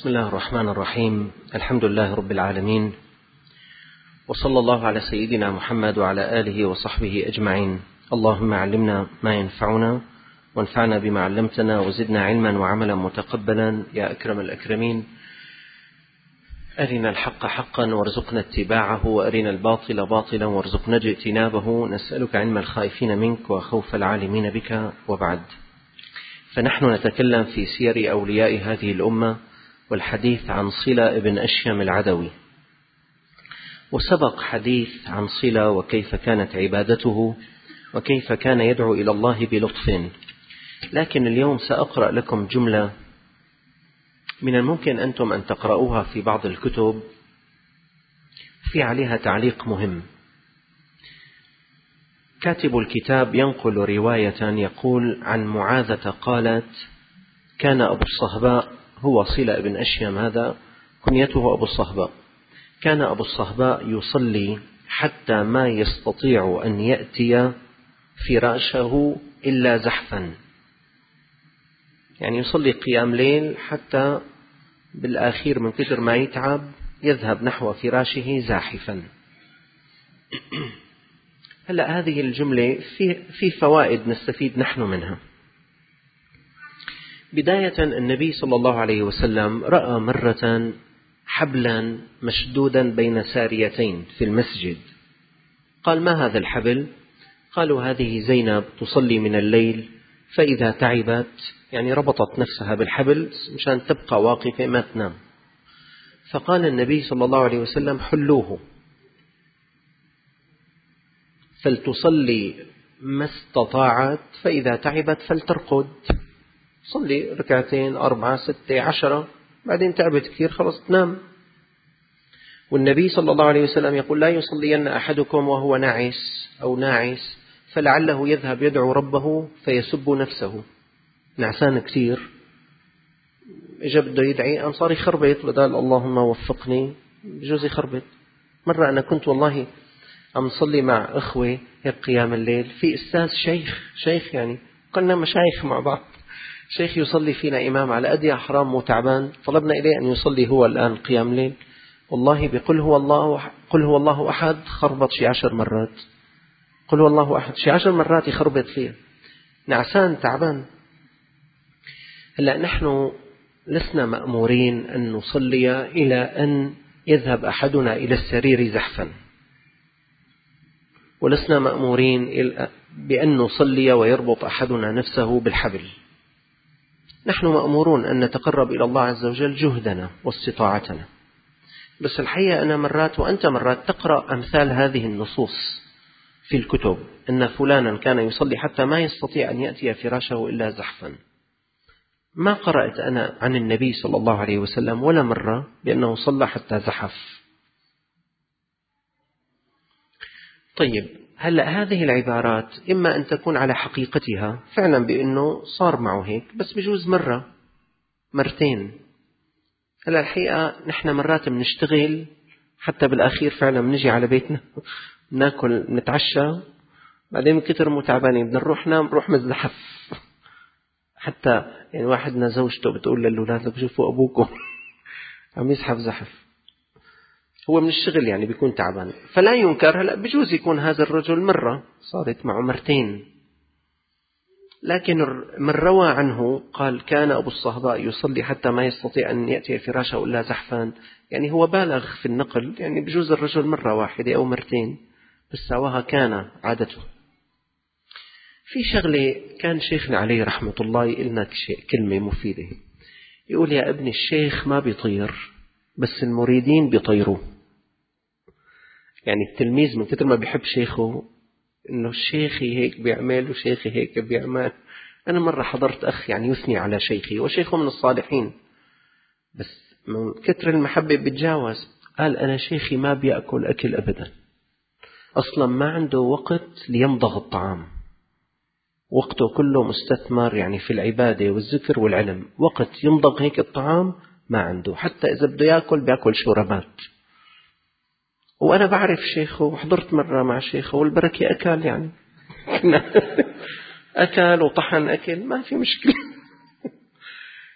بسم الله الرحمن الرحيم. الحمد لله رب العالمين، وصلى الله على سيدنا محمد وعلى آله وصحبه أجمعين. اللهم علمنا ما ينفعنا وانفعنا بما علمتنا وزدنا علما وعملا متقبلا يا أكرم الأكرمين. أرنا الحق حقا وارزقنا اتباعه، وأرنا الباطل باطلا وارزقنا اجتنابه. نسألك علم الخائفين منك وخوف العالمين بك، وبعد. فنحن نتكلم في سير أولياء هذه الأمة والحديث عن صلة ابن أشيم العدوي. وسبق حديث عن صلة وكيف كانت عبادته وكيف كان يدعو إلى الله بلطف، لكن اليوم سأقرأ لكم جملة من الممكن أنتم أن تقرأوها في بعض الكتب، في عليها تعليق مهم. كاتب الكتاب ينقل رواية يقول عن معاذة قالت: كان أبو الصهباء، هو صلة بن أشيم هذا كنيته أبو الصهباء، كان أبو الصهباء يصلي حتى ما يستطيع أن يأتي فراشه إلا زحفا، يعني يصلي قيام ليل حتى بالآخير من كثر ما يتعب يذهب نحو فراشه زاحفا. هلأ هذه الجملة في فوائد نستفيد نحن منها. بداية، النبي صلى الله عليه وسلم رأى مرة حبلا مشدودا بين ساريتين في المسجد. قال: ما هذا الحبل؟ قالوا: هذه زينب تصلي من الليل، فإذا تعبت، يعني ربطت نفسها بالحبل مشان تبقى واقفة ما تنام. فقال النبي صلى الله عليه وسلم: حلوه فلتصلي ما استطاعت، فإذا تعبت فلترقد. صلي ركعتين 4 6 10، بعدين تعبت كثير خلص تنام. والنبي صلى الله عليه وسلم يقول: لا يصلين أحدكم وهو ناعس أو ناعس فلعله يذهب يدعو ربه فيسب نفسه. نعسان كثير، إجا بده يدعي أم صار يخربط، بدل اللهم وفقني بجوز يخربط. مرة أنا كنت والله عم صلي مع أخوة هيك قيام الليل، في أستاذ شيخ يعني كنا مشايخ مع بعض، شيخ يصلي فينا إمام على قد يا حرام مو تعبان، طلبنا إليه أن يصلي هو الآن قيام ليل، والله بقل هو الله أحد خربط شي 10 مرات، قل هو الله أحد شي 10 مرات يخربط فيه، نعسان تعبان. هلأ نحن لسنا مأمورين أن نصلي إلى أن يذهب أحدنا إلى السرير زحفا، ولسنا مأمورين بأن نصلي ويربط أحدنا نفسه بالحبل. نحن مأمورون أن نتقرب إلى الله عز وجل جهدنا واستطاعتنا. بس الحقيقة أنا مرات وأنت مرات تقرأ أمثال هذه النصوص في الكتب، أن فلانا كان يصلي حتى ما يستطيع أن يأتي فراشه إلا زحفا. ما قرأت أنا عن النبي صلى الله عليه وسلم ولا مرة بأنه صلى حتى زحف. طيب، هلأ هذه العبارات إما أن تكون على حقيقتها فعلا بأنه صار معه هيك، بس بجوز مرة مرتين. هلأ الحقيقة نحن مرات بنشتغل حتى بالأخير فعلا بنجي على بيتنا ناكل نتعشى، بعدين من كتر متعبانين بدنا نروح نام، نروح مزحف. حتى يعني واحدنا زوجته بتقول للأولاد: لك شوفوا أبوكم عم يزحف زحف، هو من الشغل يعني بيكون تعبان. فلا ينكر، هلأ بجوز يكون هذا الرجل مرة صارت معه مرتين، لكن من روى عنه قال: كان أبو الصهباء يصلي حتى ما يستطيع أن يأتي فراشه إلا زحفان، يعني هو بالغ في النقل، يعني بجوز الرجل مرة واحدة أو مرتين بس سواها كان عادته. في شغلة كان شيخنا عليه رحمة الله يقولنا كلمة مفيدة، يقول: يا ابن الشيخ ما بيطير بس المريدين بيطيروه. يعني التلميذ من كتر ما بيحب شيخه إنه شيخي هيك بيعمل وشيخي هيك بيعمل. أنا مرة حضرت أخ يعني يثني على شيخي وشيخه من الصالحين، بس من كتر المحبة بيتجاوز، قال: أنا شيخي ما بيأكل أكل أبدا، أصلا ما عنده وقت ليمضغ الطعام، وقته كله مستثمر يعني في العبادة والذكر والعلم، وقت يمضغ هيك الطعام ما عنده، حتى إذا بده يأكل شوربات. وأنا بعرف شيخه وحضرت مرة مع شيخه والبركة أكل، يعني أكل وطحن أكل ما في مشكلة.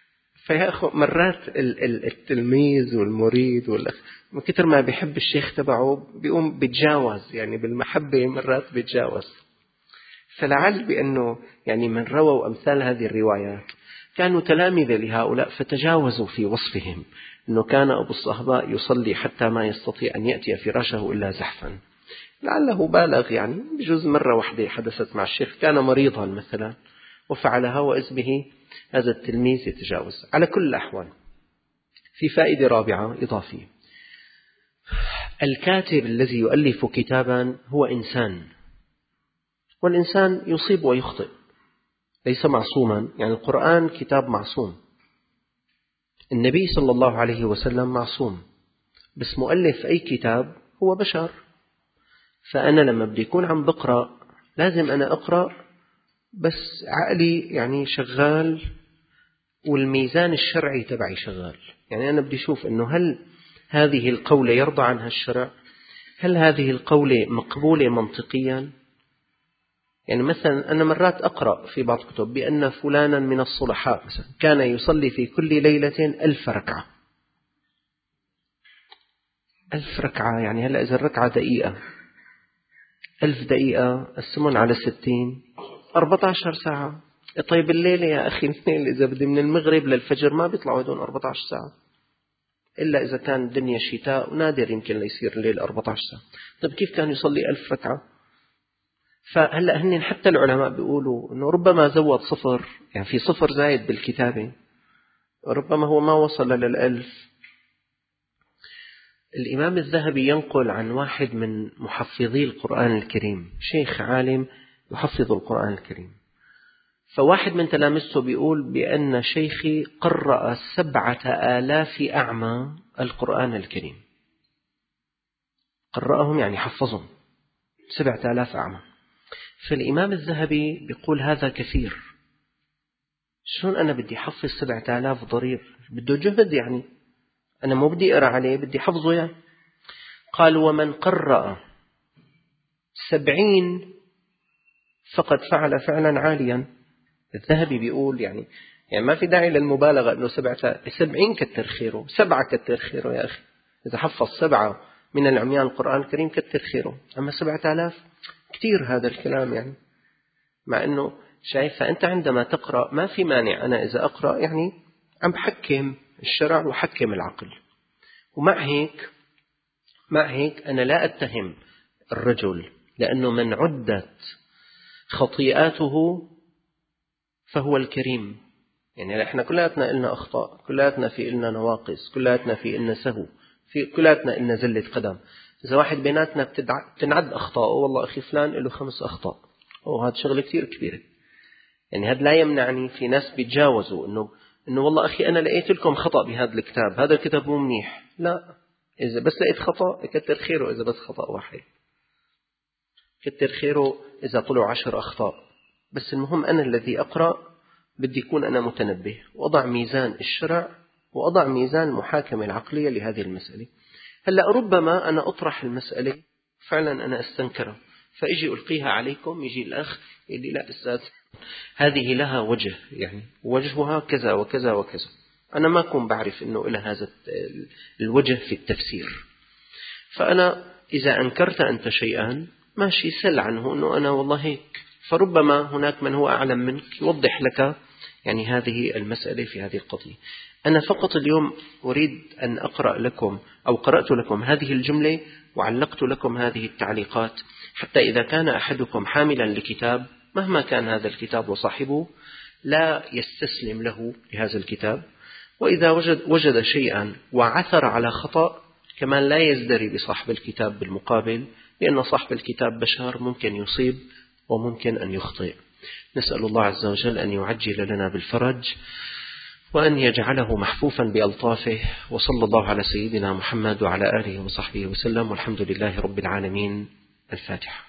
فياخذ مرات التلميذ والمريد من كتر ما بيحب الشيخ تبعه بيقوم بيتجاوز، يعني بالمحبة مرات بيتجاوز. فلعل بأنه يعني من رووا أمثال هذه الروايات كانوا تلامذة لهؤلاء فتجاوزوا في وصفهم، أنه كان أبو الصهباء يصلي حتى ما يستطيع أن يأتي فراشه إلا زحفا. لعله بالغ، يعني بجوز مرة واحدة حدثت مع الشيخ، كان مريضا مثلا وفعلها، وإذ به هذا التلميذ يتجاوز. على كل الأحوال، في فائدة رابعة إضافية: الكاتب الذي يؤلف كتابا هو إنسان، والإنسان يصيب ويخطئ، ليس معصوما. يعني القرآن كتاب معصوم، النبي صلى الله عليه وسلم معصوم، بس مؤلف أي كتاب هو بشر. فأنا لما بدي يكون عم بقرأ لازم أنا أقرأ بس عقلي يعني شغال، والميزان الشرعي تبعي شغال. يعني أنا بدي أشوف أنه هل هذه القولة يرضى عنها الشرع؟ هل هذه القولة مقبولة منطقيا؟ يعني مثلا أنا مرات أقرأ في بعض الكتب بأن فلانا من الصلحاء مثلا كان يصلي في كل ليلة 1000 ركعة. 1000 ركعة، يعني هلأ إذا الركعة دقيقة، 1000 دقيقة قسمون على 60، 14 ساعة. طيب الليلة يا أخي، الليل إذا بدي من المغرب للفجر ما بيطلعوا هدول 14 ساعة، إلا إذا كان الدنيا شتاء ونادر يمكن ليصير الليل 14 ساعة. طيب كيف كان يصلي 1000 ركعة؟ فهلأ هن حتى العلماء بيقولوا أنه ربما زود صفر، يعني في صفر زايد بالكتابة، ربما هو ما وصل لل1000. الإمام الذهبي ينقل عن واحد من محفظي القرآن الكريم، شيخ عالم يحفظ القرآن الكريم، فواحد من تلامذته بيقول بأن شيخي قرأ 7000 أعمى القرآن الكريم. قرأهم يعني حفظهم 7000 أعمى. فالإمام الذهبي بيقول هذا كثير، شلون أنا بدي حفظ 7000 ضرير؟ بده جهد، يعني أنا مو بدي أقرأ عليه، بدي حفظه يعني. قال ومن قرأ 70 فقد فعل فعلا عاليا. الذهبي بيقول يعني ما في داعي للمبالغة أنه 70 كتر خيره، 7 كتر خيره يا أخي. إذا حفظ 7 من العميان القرآن الكريم كتر خيره، أما 7000 كتير هذا الكلام يعني. مع أنه شايف، فأنت عندما تقرأ ما في مانع، أنا إذا أقرأ يعني عم بحكم الشرع وحكم العقل. ومع هيك أنا لا أتهم الرجل، لأنه من عدت خطيئاته فهو الكريم. يعني إحنا كلاتنا إلنا أخطاء، كلاتنا في إلنا نواقص، كلاتنا في إلنا سهو، في كلاتنا إلنا زلة قدم. إذا واحد بيناتنا بتنعد أخطاء، والله أخي فلان له 5 أخطاء، وهذا شغلة كتير كبيرة. يعني هذا لا يمنعني، في ناس بيتجاوزوا إنه والله أخي أنا لقيت لكم خطأ بهذا الكتاب، هذا الكتاب مو منيح. لا، إذا بس لقيت خطأ كتر خيره، إذا بس خطأ واحد كتر خيره، إذا طلعوا 10 أخطاء. بس المهم أنا الذي أقرأ بدي يكون أنا متنبه، وأضع ميزان الشرع وأضع ميزان المحاكمة العقلية لهذه المسألة. هلأ ربما أنا أطرح المسألة فعلا أنا أستنكرها، فإجي ألقيها عليكم، يجي الأخ يقول لا أستاذ هذه لها وجه، يعني وجهها كذا وكذا وكذا. أنا ما أكون بعرف أنه إلى هذا الوجه في التفسير. فأنا إذا أنكرت أنت شيئا ماشي، سل عنه أنه أنا والله هيك، فربما هناك من هو أعلم منك يوضح لك يعني هذه المسألة في هذه القضية. أنا فقط اليوم أريد أن أقرأ لكم أو قرأت لكم هذه الجملة وعلقت لكم هذه التعليقات، حتى إذا كان أحدكم حاملا لكتاب مهما كان هذا الكتاب وصاحبه لا يستسلم له لهذا الكتاب، وإذا وجد شيئا وعثر على خطأ كمان لا يزدري بصاحب الكتاب بالمقابل، لأن صاحب الكتاب بشر ممكن يصيب وممكن أن يخطئ. نسأل الله عز وجل أن يعجل لنا بالفرج وأن يجعله محفوفا بألطافه، وصلى الله على سيدنا محمد وعلى آله وصحبه وسلم، والحمد لله رب العالمين. الفاتحة.